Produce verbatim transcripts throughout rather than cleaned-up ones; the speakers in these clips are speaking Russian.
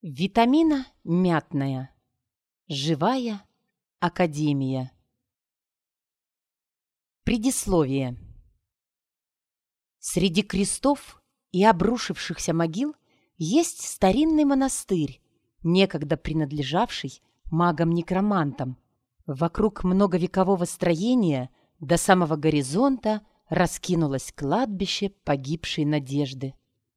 Витамина мятная. Живая академия. Предисловие. Среди крестов и обрушившихся могил есть старинный монастырь, некогда принадлежавший магам-некромантам. Вокруг многовекового строения до самого горизонта раскинулось кладбище погибшей надежды.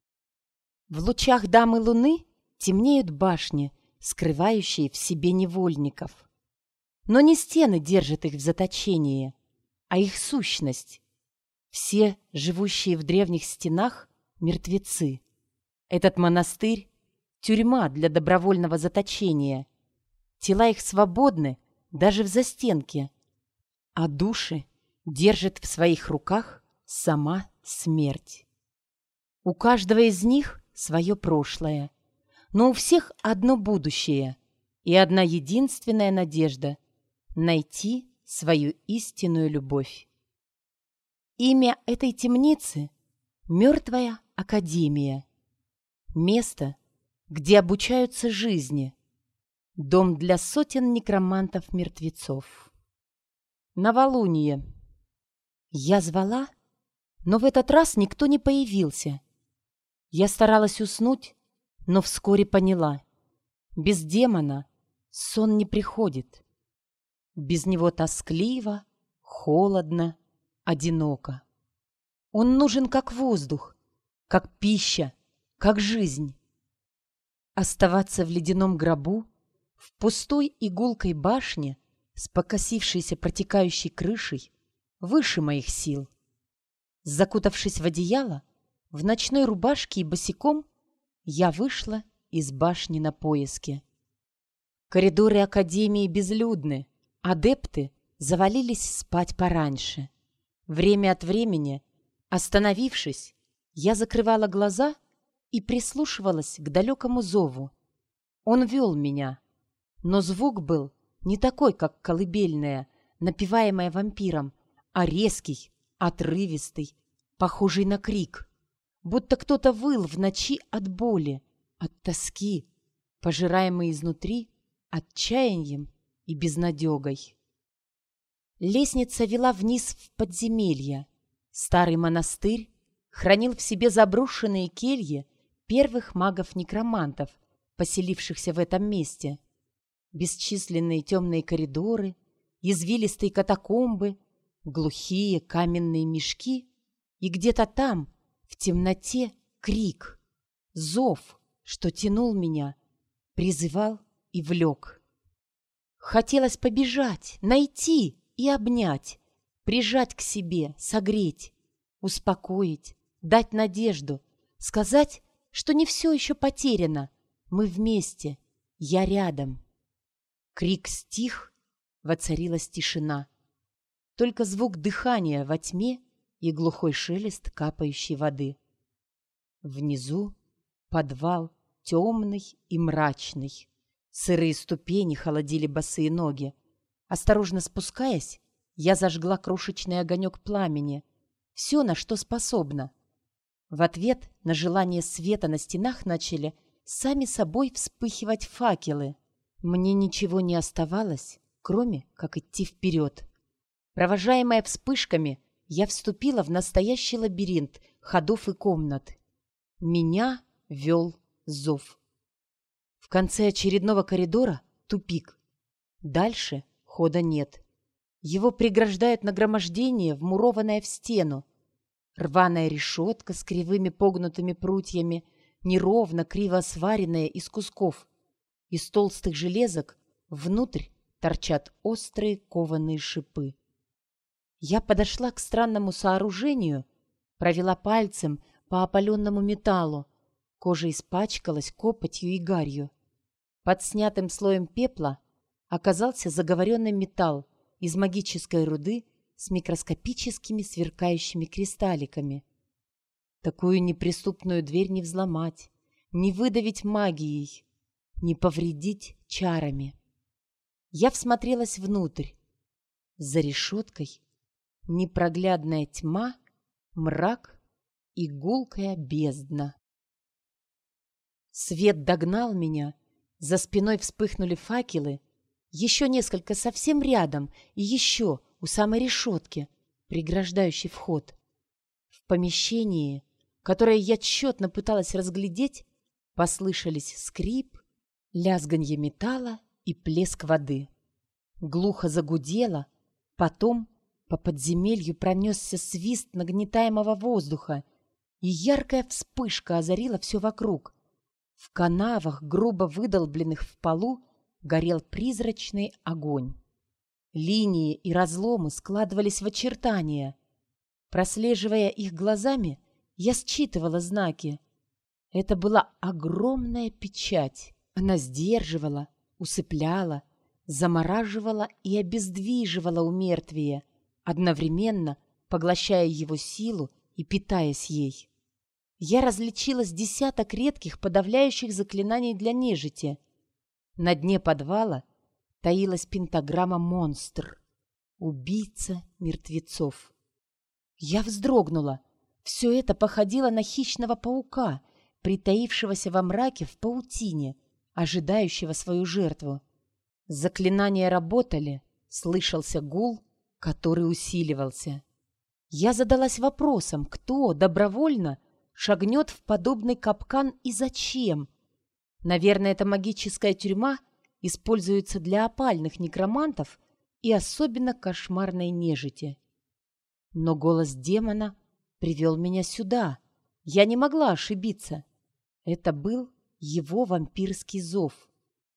В лучах дамы луны темнеют башни, скрывающие в себе невольников. Но не стены держат их в заточении, а их сущность. Все, живущие в древних стенах, мертвецы. Этот монастырь — тюрьма для добровольного заточения. Тела их свободны даже в застенке, а души держит в своих руках сама смерть. У каждого из них свое прошлое, но у всех одно будущее и одна единственная надежда — найти свою истинную любовь. Имя этой темницы — Мертвая академия. Место, где обучаются жизни. Дом для сотен некромантов-мертвецов. Новолуние. Я звала, но в этот раз никто не появился. Я старалась уснуть, но вскоре поняла — без демона сон не приходит. Без него тоскливо, холодно, одиноко. Он нужен как воздух, как пища, как жизнь. Оставаться в ледяном гробу, в пустой и гулкой башне с покосившейся протекающей крышей выше моих сил. Закутавшись в одеяло, в ночной рубашке и босиком, я вышла из башни на поиски. Коридоры академии безлюдны, адепты завалились спать пораньше. Время от времени, остановившись, я закрывала глаза и прислушивалась к далекому зову. Он вел меня, но звук был не такой, как колыбельная, напеваемая вампиром, а резкий, отрывистый, похожий на крик. Будто кто-то выл в ночи от боли, от тоски, пожираемый изнутри отчаянием и безнадегой. Лестница вела вниз в подземелье. Старый монастырь хранил в себе заброшенные кельи первых магов-некромантов, поселившихся в этом месте. Бесчисленные темные коридоры, извилистые катакомбы, глухие каменные мешки и где-то там, в темноте, крик, зов, что тянул меня, призывал и влек. Хотелось побежать, найти и обнять, прижать к себе, согреть, успокоить, дать надежду, сказать, что не все еще потеряно, мы вместе, я рядом. Крик стих, воцарилась тишина. Только звук дыхания во тьме и глухой шелест капающей воды. Внизу подвал темный и мрачный. Сырые ступени холодили босые ноги. Осторожно спускаясь, я зажгла крошечный огонек пламени. Все, на что способна. В ответ на желание света на стенах начали сами собой вспыхивать факелы. Мне ничего не оставалось, кроме как идти вперед. Провожаемая вспышками, я вступила в настоящий лабиринт ходов и комнат. Меня вел зов. В конце очередного коридора тупик. Дальше хода нет. Его преграждает нагромождение, вмурованное в стену. Рваная решетка с кривыми погнутыми прутьями, неровно, криво сваренная из кусков. Из толстых железок внутрь торчат острые кованые шипы. Я подошла к странному сооружению, провела пальцем по опаленному металлу. Кожа испачкалась копотью и гарью. Под снятым слоем пепла оказался заговоренный металл из магической руды с микроскопическими сверкающими кристалликами. Такую неприступную дверь не взломать, не выдавить магией, не повредить чарами. Я всмотрелась внутрь. За решеткой непроглядная тьма, мрак и гулкая бездна. Свет догнал меня, за спиной вспыхнули факелы, еще несколько совсем рядом и еще у самой решетки, преграждающей вход. В помещении, которое я тщетно пыталась разглядеть, послышались скрип, лязганье металла и плеск воды. Глухо загудело, потом по подземелью пронесся свист нагнетаемого воздуха, и яркая вспышка озарила все вокруг. В канавах, грубо выдолбленных в полу, горел призрачный огонь. Линии и разломы складывались в очертания. Прослеживая их глазами, я считывала знаки. Это была огромная печать. Она сдерживала, усыпляла, замораживала и обездвиживала умертвие, одновременно поглощая его силу и питаясь ей. Я различила с десяток редких подавляющих заклинаний для нежити. На дне подвала таилась пентаграмма «Монстр», убийца мертвецов. Я вздрогнула. Все это походило на хищного паука, притаившегося во мраке в паутине, ожидающего свою жертву. Заклинания работали, слышался гул, который усиливался. Я задалась вопросом, кто добровольно шагнет в подобный капкан и зачем. Наверное, эта магическая тюрьма используется для опальных некромантов и особенно кошмарной нежити. Но голос демона привел меня сюда. Я не могла ошибиться. Это был его вампирский зов.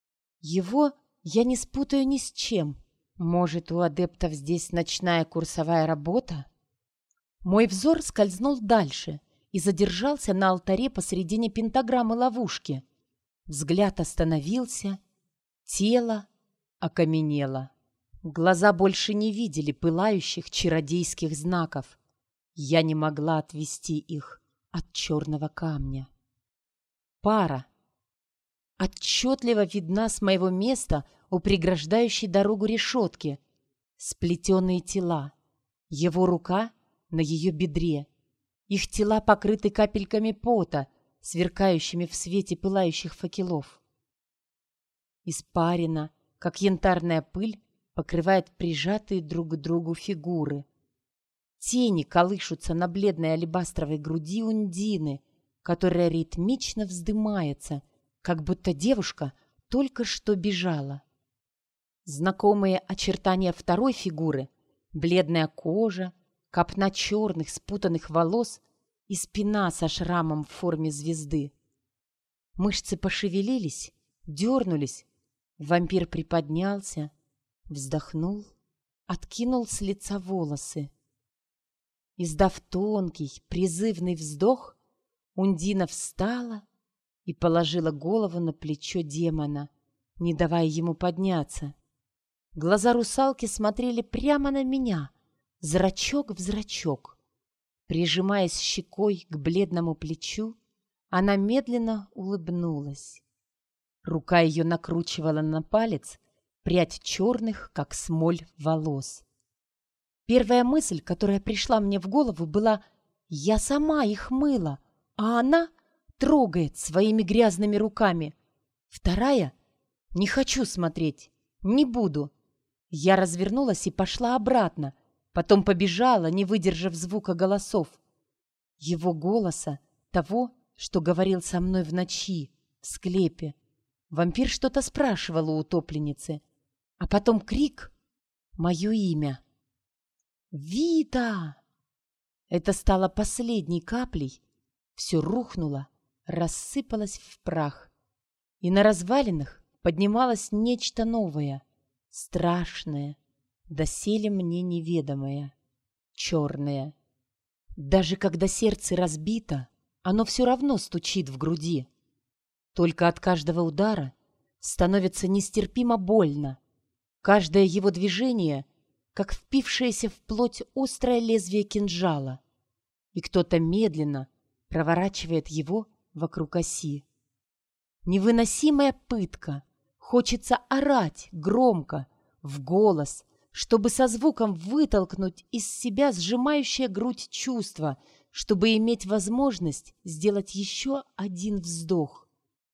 Его я не спутаю ни с чем. Может, у адептов здесь ночная курсовая работа? Мой взор скользнул дальше и задержался на алтаре посредине пентаграммы ловушки. Взгляд остановился, тело окаменело. Глаза больше не видели пылающих чародейских знаков. Я не могла отвести их от черного камня. Пара. Отчетливо видна с моего места у преграждающей дорогу решетки. Сплетенные тела. Его рука на ее бедре. Их тела покрыты капельками пота, сверкающими в свете пылающих факелов. Испарина, как янтарная пыль, покрывает прижатые друг к другу фигуры. Тени колышутся на бледной алебастровой груди Ундины, которая ритмично вздымается, как будто девушка только что бежала. Знакомые очертания второй фигуры, бледная кожа, копна черных спутанных волос и спина со шрамом в форме звезды. Мышцы пошевелились, дернулись. Вампир приподнялся, вздохнул, откинул с лица волосы. Издав тонкий, призывный вздох, Ундина встала и положила голову на плечо демона, не давая ему подняться. Глаза русалки смотрели прямо на меня, зрачок в зрачок. Прижимаясь щекой к бледному плечу, она медленно улыбнулась. Рука ее накручивала на палец прядь черных, как смоль, волос. Первая мысль, которая пришла мне в голову, была: я сама их мыла, а она трогает своими грязными руками. Вторая: не хочу смотреть, не буду. Я развернулась и пошла обратно, потом побежала, не выдержав звука голосов. Его голоса, того, что говорил со мной в ночи, в склепе. Вампир что-то спрашивал у утопленницы, а потом крик — мое имя. «Вита!» Это стало последней каплей. Все рухнуло, рассыпалось в прах. И на развалинах поднималось нечто новое, страшное, доселе мне неведомое, черное. Даже когда сердце разбито, оно все равно стучит в груди. Только от каждого удара становится нестерпимо больно. Каждое его движение — как впившееся в плоть острое лезвие кинжала. И кто-то медленно проворачивает его вокруг оси. Невыносимая пытка. Хочется орать громко, в голос, чтобы со звуком вытолкнуть из себя сжимающее грудь чувство, чтобы иметь возможность сделать еще один вздох.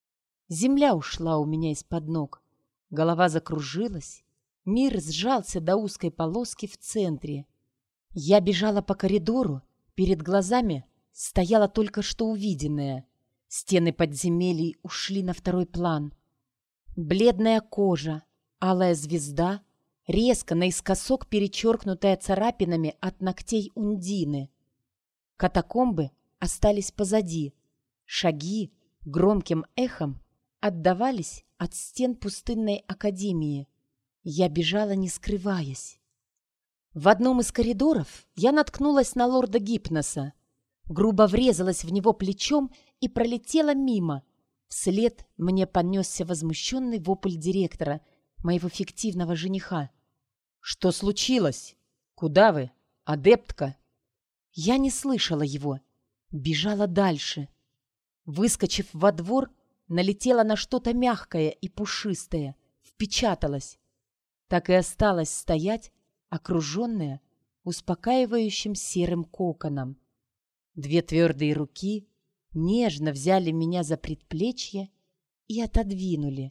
Земля ушла у меня из-под ног. Голова закружилась. Мир сжался до узкой полоски в центре. Я бежала по коридору. Перед глазами стояло только что увиденное. Стены подземелий ушли на второй план. Бледная кожа, алая звезда, резко наискосок перечеркнутая царапинами от ногтей Ундины. Катакомбы остались позади. Шаги громким эхом отдавались от стен пустынной академии. Я бежала, не скрываясь. В одном из коридоров я наткнулась на лорда Гипноса. Грубо врезалась в него плечом и пролетела мимо. Вслед мне понесся возмущенный вопль директора, моего фиктивного жениха. «Что случилось? Куда вы, адептка?» Я не слышала его. Бежала дальше. Выскочив во двор, налетела на что-то мягкое и пушистое, впечаталась. Так и осталась стоять, окруженная успокаивающим серым коконом. Две твердые руки нежно взяли меня за предплечье и отодвинули.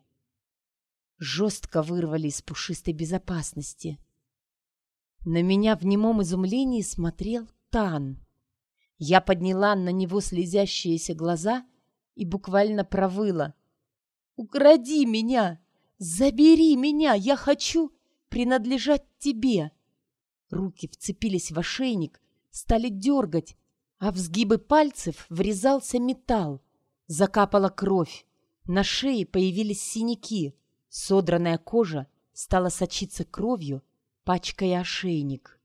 Жестко вырвали из пушистой безопасности. На меня в немом изумлении смотрел Тан. Я подняла на него слезящиеся глаза и буквально провыла. «Укради меня! Забери меня! Я хочу принадлежать тебе!» Руки вцепились в ошейник, стали дергать, а в сгибы пальцев врезался металл. Закапала кровь. На шее появились синяки. Содранная кожа стала сочиться кровью, пачкая ошейник.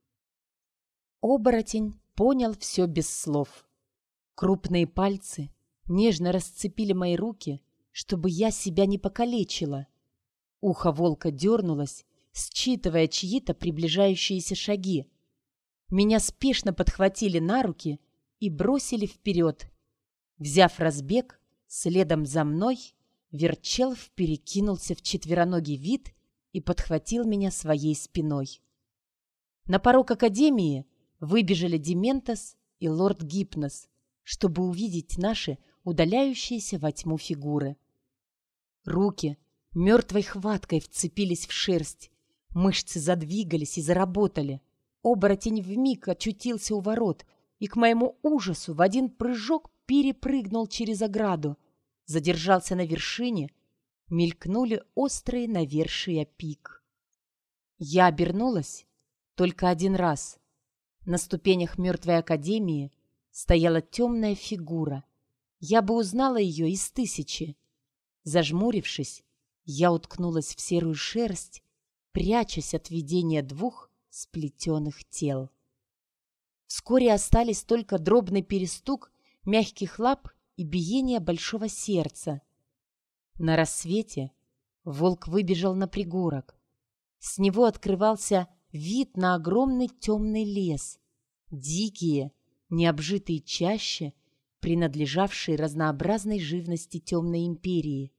Оборотень понял все без слов. Крупные пальцы нежно расцепили мои руки, чтобы я себя не покалечила. Ухо волка дернулось, считывая чьи-то приближающиеся шаги. Меня спешно подхватили на руки и бросили вперед. Взяв разбег, следом за мной Верчелф перекинулся в четвероногий вид и подхватил меня своей спиной. На порог академии выбежали Дементос и лорд Гипнос, чтобы увидеть наши удаляющиеся во тьму фигуры. Руки мертвой хваткой вцепились в шерсть, мышцы задвигались и заработали. Оборотень вмиг очутился у ворот и, к моему ужасу, в один прыжок перепрыгнул через ограду, задержался на вершине, мелькнули острые навершия пик. Я обернулась только один раз. На ступенях мертвой академии стояла темная фигура. Я бы узнала ее из тысячи. Зажмурившись, я уткнулась в серую шерсть, прячась от видения двух сплетенных тел. Вскоре остались только дробный перестук мягких лап и биение большого сердца. На рассвете волк выбежал на пригорок. С него открывался вид на огромный темный лес, дикие, необжитые чащи, принадлежавшие разнообразной живности темной империи.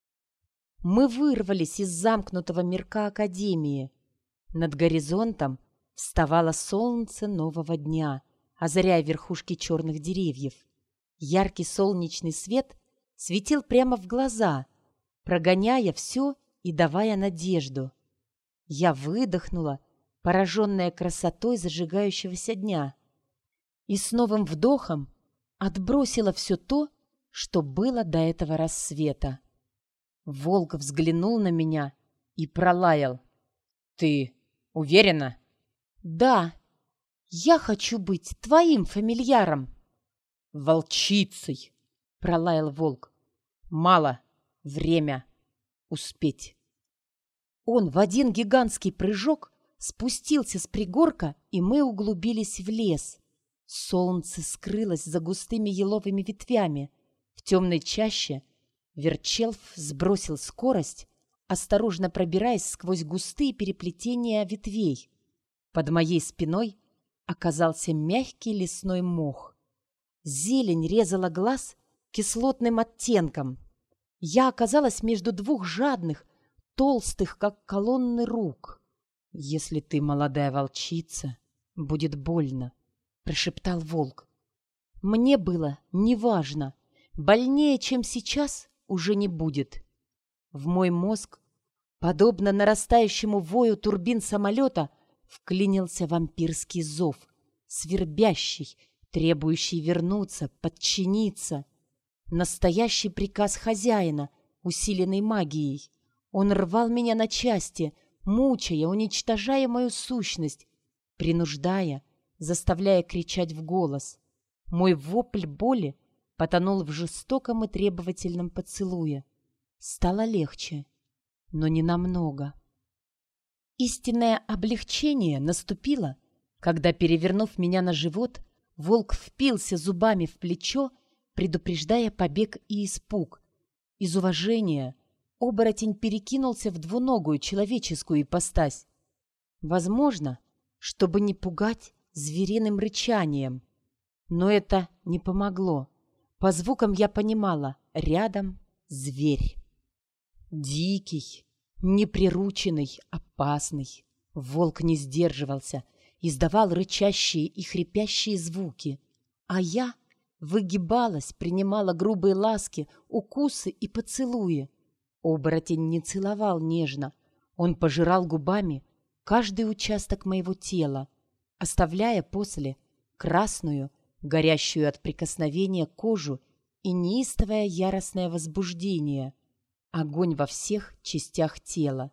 Мы вырвались из замкнутого мирка академии. Над горизонтом вставало солнце нового дня, озаряя верхушки черных деревьев. Яркий солнечный свет светил прямо в глаза, прогоняя все и давая надежду. Я выдохнула, пораженная красотой зажигающегося дня, и с новым вдохом отбросила все то, что было до этого рассвета. Волк взглянул на меня и пролаял. «Ты уверена?» «Да, я хочу быть твоим фамильяром». «Волчицей!» — пролаял волк. «Мало время успеть». Он в один гигантский прыжок спустился с пригорка, и мы углубились в лес. Солнце скрылось за густыми еловыми ветвями. В темной чаще Верчелф сбросил скорость, осторожно пробираясь сквозь густые переплетения ветвей. Под моей спиной оказался мягкий лесной мох. Зелень резала глаз кислотным оттенком. Я оказалась между двух жадных, толстых, как колонны, рук. «Если ты молодая волчица, будет больно», — прошептал волк. Мне было неважно. Больнее, чем сейчас, уже не будет. В мой мозг, подобно нарастающему вою турбин самолета, вклинился вампирский зов, свербящий, требующий вернуться, подчиниться. Настоящий приказ хозяина, усиленный магией. Он рвал меня на части, мучая, уничтожая мою сущность, принуждая, заставляя кричать в голос. Мой вопль боли потонул в жестоком и требовательном поцелуе. Стало легче, но не намного. Истинное облегчение наступило, когда, перевернув меня на живот, волк впился зубами в плечо, предупреждая побег и испуг. Из уважения оборотень перекинулся в двуногую человеческую ипостась. Возможно, чтобы не пугать звериным рычанием. Но это не помогло. По звукам я понимала — рядом зверь. Дикий, неприрученный, опасный. Волк не сдерживался, издавал рычащие и хрипящие звуки. А я выгибалась, принимала грубые ласки, укусы и поцелуи. Оборотень не целовал нежно. Он пожирал губами каждый участок моего тела, оставляя после красную, горящую от прикосновения кожу и неистовое яростное возбуждение, огонь во всех частях тела.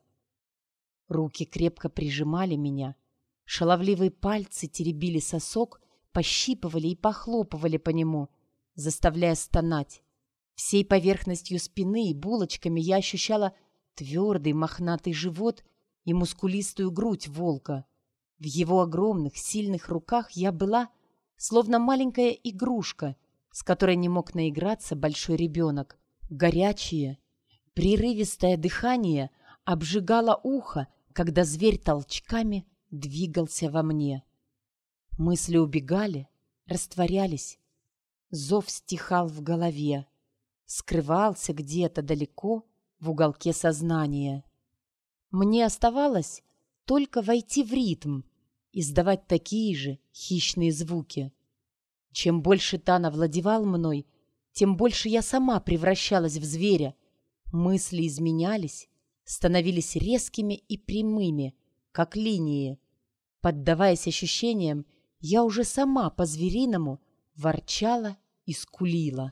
Руки крепко прижимали меня, шаловливые пальцы теребили сосок, пощипывали и похлопывали по нему, заставляя стонать. Всей поверхностью спины и булочками я ощущала твердый мохнатый живот и мускулистую грудь волка. В его огромных, сильных руках я была словно маленькая игрушка, с которой не мог наиграться большой ребенок. Горячее, прерывистое дыхание обжигало ухо, когда зверь толчками двигался во мне. Мысли убегали, растворялись. Зов стихал в голове, скрывался где-то далеко в уголке сознания. Мне оставалось только войти в ритм, издавать такие же хищные звуки. Чем больше Тан овладевал мной, тем больше я сама превращалась в зверя. Мысли изменялись, становились резкими и прямыми, как линии. Поддаваясь ощущениям, я уже сама по-звериному ворчала и скулила.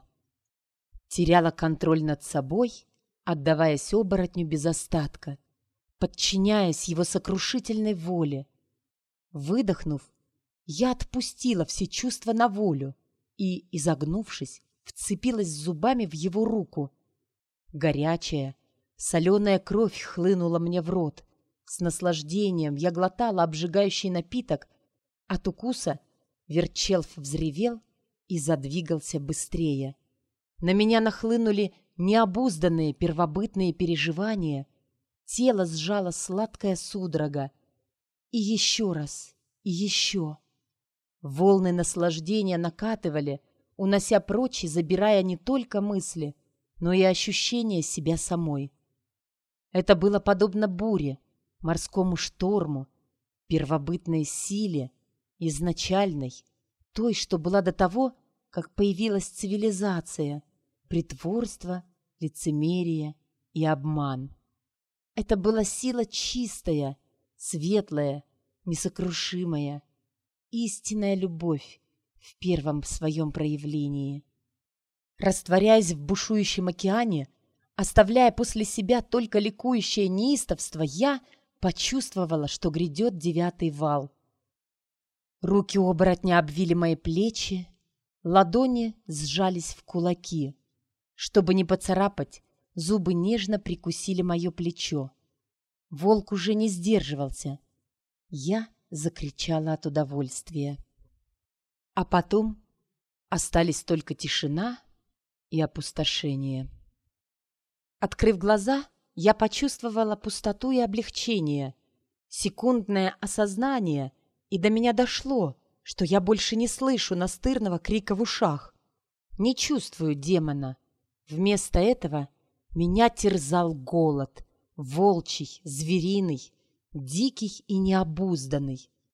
Теряла контроль над собой, отдаваясь оборотню без остатка, подчиняясь его сокрушительной воле. Выдохнув, я отпустила все чувства на волю и, изогнувшись, вцепилась зубами в его руку. Горячая, соленая кровь хлынула мне в рот. С наслаждением я глотала обжигающий напиток. От укуса Верчелф взревел и задвигался быстрее. На меня нахлынули необузданные первобытные переживания. Тело сжало сладкая судорога. И еще раз, и еще. Волны наслаждения накатывали, унося прочь и забирая не только мысли, но и ощущение себя самой. Это было подобно буре, морскому шторму, первобытной силе, изначальной, той, что была до того, как появилась цивилизация, притворство, лицемерие и обман. Это была сила чистая, светлая, несокрушимая, истинная любовь в первом своем проявлении. Растворяясь в бушующем океане, оставляя после себя только ликующее неистовство, я почувствовала, что грядет девятый вал. Руки оборотня обвили мои плечи, ладони сжались в кулаки. Чтобы не поцарапать, зубы нежно прикусили мое плечо. Волк уже не сдерживался. Я закричала от удовольствия. А потом остались только тишина и опустошение. Открыв глаза, я почувствовала пустоту и облегчение, секундное осознание, и до меня дошло, что я больше не слышу настырного крика в ушах, не чувствую демона. Вместо этого меня терзал голод, волчий, звериный, дикий и необузданный.